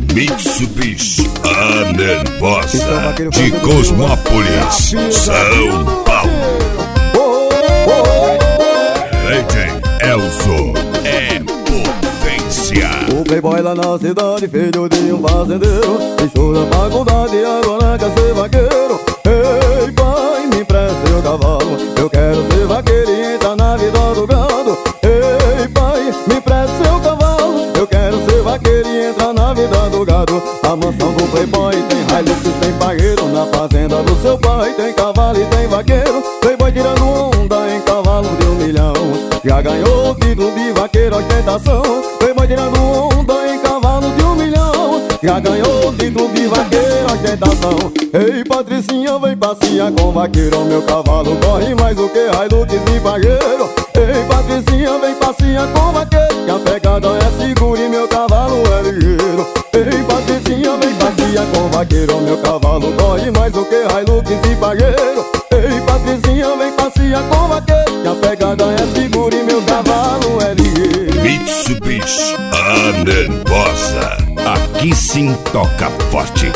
Mitsubishi, a nervosa de Cosmópolis, São Paulo. DJ Elzo é potência. O playboy lá na cidade, filho de um fazendeiro, deixou da faculdade e agora quer ser vaqueiro. Ei pai, me empresta seu cavalo, eu quero ser vaqueiro e entrar na vida do gado. Ei pai, me empresta seu cavalo, eu quero ser vaqueiro e entrar na vida do gado. A mansão do playboy tem Hilux, tem pagueiro. Na fazenda do seu pai tem cavalo e tem vaqueiro. Playboy tirando onda em cavalo de 1 milhão, já ganhou o título de vaqueiro ostentação. Playboy tirando onda em cavalo de 1 milhão, já ganhou o título de vaqueiro ostentação. Ei Patricinha, vem passear com vaqueiro, meu cavalo corre mais do que Hilux e vaqueiro. Ei Patricinha, vem passear com vaqueiro, que a pegada é segura e meu cavalo é ligeiro. Ei Patricinha, vem passear com vaqueiro, meu cavalo corre mais do que Hilux e vaqueiro. Ei Patricinha, vem passear com vaqueiro, que a pegada é segura e meu cavalo é ligeiro. Mitsubishi, a nervosa, aqui sim toca forte.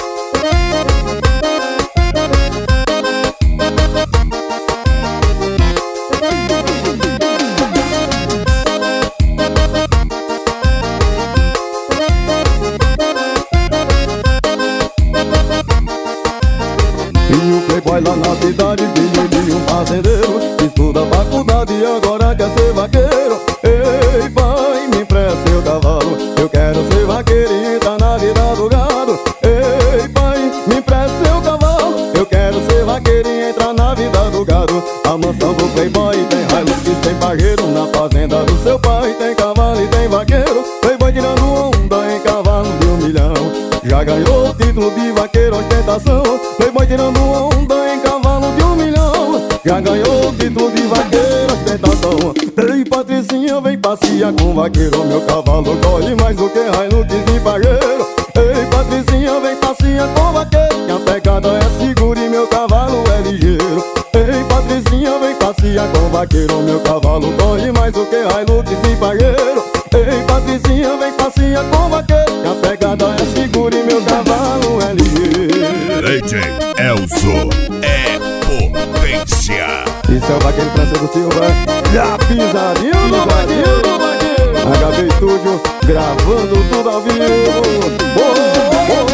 E o playboy lá na cidade, filho de um fazendeiro, estuda faculdade e agora quer ser vaqueiro. Ei pai, me empresta seu cavalo, eu quero ser vaqueiro e entrar na vida do gado. Ei pai, me empresta seu cavalo, eu quero ser vaqueiro e entrar na vida do gado. A mansão do playboy tem Hilux, tem pagueiro. Na fazenda do seu pai tem cavalo e tem vaqueiro. Playboy tirando onda em cavalo de 1 milhão, já ganhou o título de vaqueiro ostentação. Playboy tirando onda em cavalo de 1 milhão, já ganhou o título de vaqueiro ostentação. Ei Patricinha, vem passear com vaqueiro, meu cavalo corre mais do que Hilux e vaqueiro. Ei Patricinha, vem passear com vaqueiro, que a pegada é segura e meu cavalo é ligeiro. Ei Patricinha, vem passear com vaqueiro, meu cavalo corre mais do que Hilux e vaqueiro. Ei Patricinha, vem passear com vaqueiro, que a pegada é segura e meu cavalo é ligeiro. DJ Elzo é potência. Isso é o vaqueiro Francisco Silva, já pisadinho no vaqueiro. HB Studio, gravando tudo ao vivo.